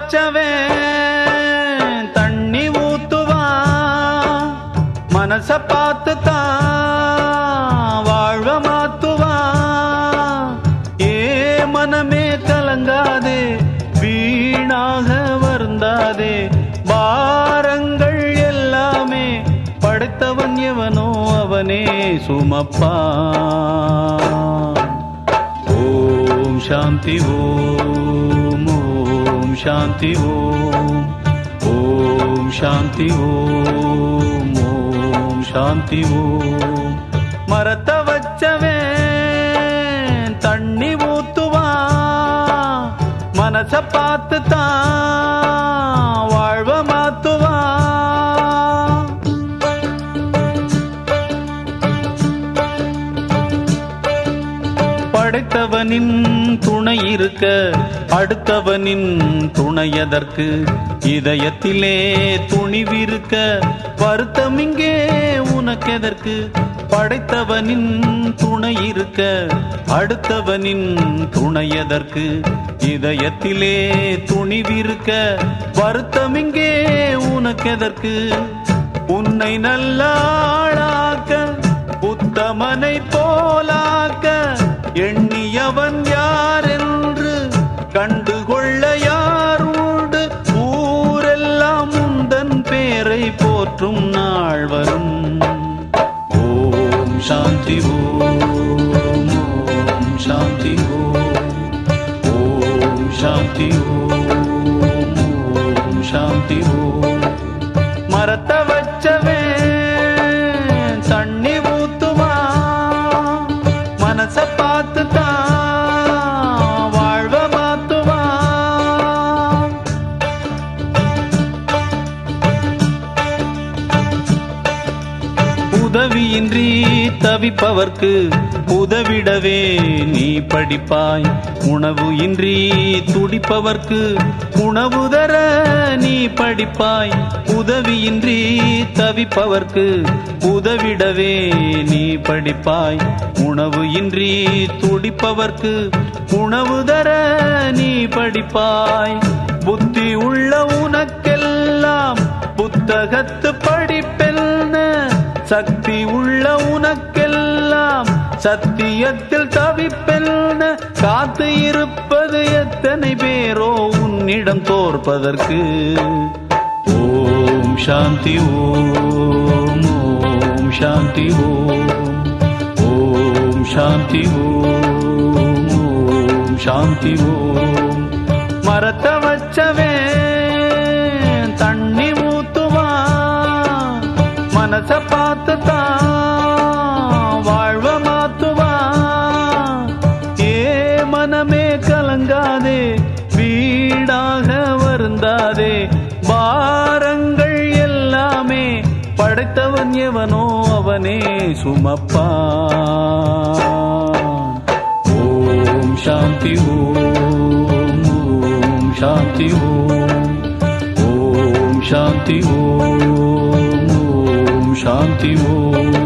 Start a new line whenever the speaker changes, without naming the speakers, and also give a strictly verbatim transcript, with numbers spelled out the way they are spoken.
வச்சவன் தண்ணி ஊத்துவா, மனச பார்த்து தான் வாழ்வ மாத்துவா. ஏ மனமே கலங்காதே, வீணாக வருந்தாதே, பாரங்கள் எல்லாமே படைத்தவன் எவனோ அவனே சுமப்பான். ஓம் சாந்தி ஓம், ஓம் சாந்தி ஓம், ஓம் சாந்தி ஓம், ஓம் சாந்தி ஓம். மரத்தை வச்சவன் தண்ணி ஊத்துவா, மனச பார்த்து தான் வாழ்வ மாத்துவா. படைத்தவனின் துணை இருக்க அடுத்தவனின் துணை எதற்கு? இதயத்திலே துணிவிருக்க வருத்தம் இங்கே உனக்கெதற்கு? படைத்தவனின் துணை இருக்க அடுத்தவனின் துணை எதற்கு? இதயத்திலே துணிவிருக்க வருத்தம் இங்கே உனக்கெதற்கு? உன்னை நல்லாளாக்க உத்தமனை போலாக்க எண்ணியவன் யார் என்று கண்டுகொள்ள யாருண்டு? ஊரெல்லாம் உந்தன் பேரை போற்றும் நாள் வரும். ஓம் சாந்தி ஓம், ஓம் சாந்தி ஓம், ஓம் சாந்தி ஓம், ஓம் சாந்தி ஓம். மரத்தை வச்சவன் தண்ணி ஊத்துவா, மனச பார்த்து தான் வாழ்வ மாத்துவா. உதவியின்றி தவிப்பவர்க்கு உதவிடவே நீ படிப்பாய். உணவு இன்றி துடிப்பவர்க்கு உணவு தர நீ படிப்பாய். உதவியின்றி தவிப்பவர்க்கு உதவிடவே நீ படிப்பாய். உணவு இன்றி துடிப்பவர்க்கு உணவு தர நீ படிப்பாய். புத்தி உள்ள உனக்கெல்லாம் புத்தகத்து படிப்பெல்ன, சக்தி உள்ள உனக்கெல்லாம் சத்தியத்தில் தவிப்பெல்ன. காத்து இருப்பது எத்தனை பேரோ உன்னிடம் தோற்பதற்கு? ஓம் சாந்தி ஓம், ஓம் சாந்தி ஓம், ஓம் சாந்தி ஓம், ஓம் சாந்தி ஓம். மரத்தை வச்சவன் தண்ணி ஊத்துவா, மனச பார்த்து தான் வாழ்வ மாத்துவா. ஏ மனமே கலங்காதே, வீடாக வருந்தாதே, பாரங்கள் எல்லாமே படைத்தவன் எவனோ அவனே சுமப்பான். ஓம் சாந்தி ஓம், ஓம் சாந்தி ஓம், ஓம் சாந்தி ஓம், ஓம் சாந்தி ஓம்.